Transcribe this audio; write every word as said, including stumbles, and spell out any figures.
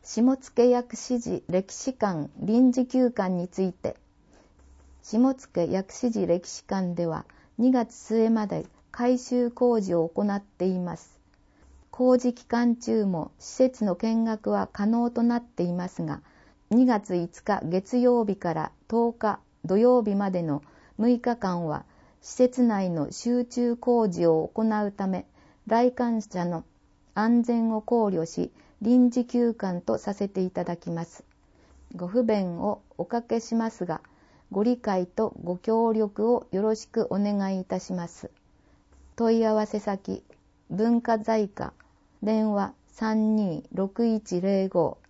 下野薬師寺歴史館臨時休館について、下野薬師寺歴史館ではにがつ末まで改修工事を行っています。工事期間中も施設の見学は可能となっていますが、にがついつか月曜日からとおか土曜日までのむいかかんは施設内の集中工事を行うため、来館者の安全を考慮し臨時休館とさせていただきます。ご不便をおかけしますが、ご理解とご協力をよろしくお願いいたします。問い合わせ先、文化財課、電話 さんにーろくいちゼロご